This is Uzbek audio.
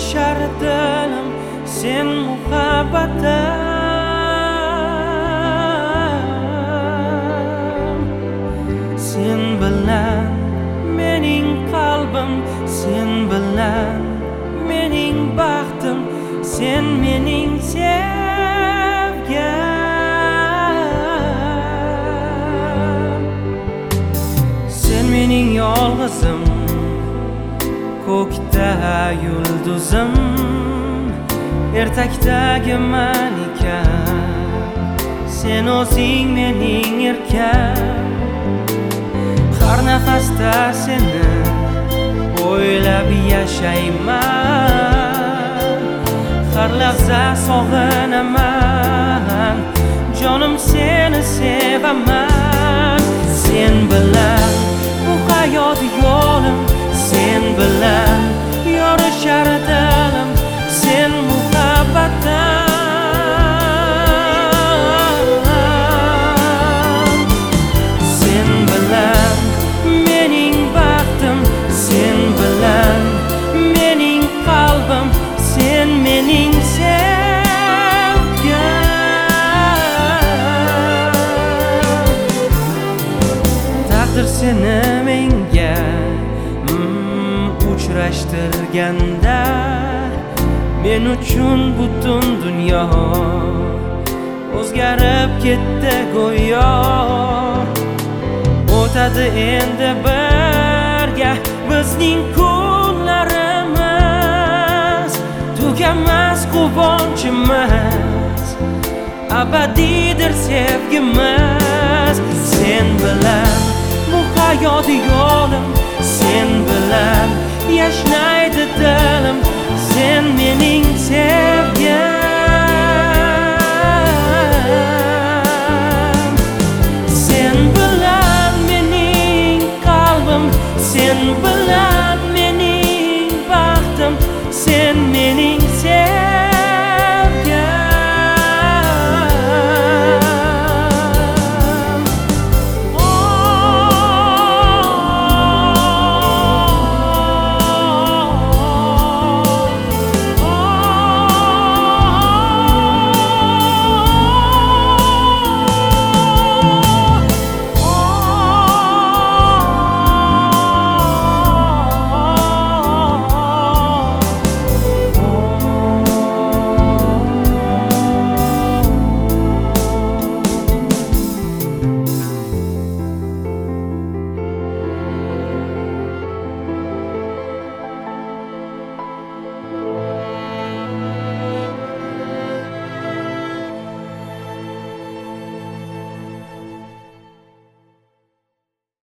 yorishar dilim sen muhabbatim. Sen bilan mening qalbim, sen bilan mening baxtim, sen mening sevgim. Sen mening yolg'izim, ko'kda yulduzim, ertakdagi man ekan, sen o'zing mening erkam. Har nafasda seni o'ylab yashayman, har lahza sog'inaman, jonim seni sevaman. Sen bilan bu hayot yo'lim, sen bilan yorishar dilim, sen muhabbatim. Sen bilan mening baxtim, sen bilan mening qalbim, sen mening sevgim. Taqdir seni menga uchrashtirganda, men uchun butun dunyo o'zgarib ketdi go'yo. O'tadi endi birga bizning kunlarimiz, tugamas quvonchimiz, abadiydir sevgimiz. Sen bilan bu hayot yo'lim, sen bilan yashnaydi dilim, sen mening sevgim.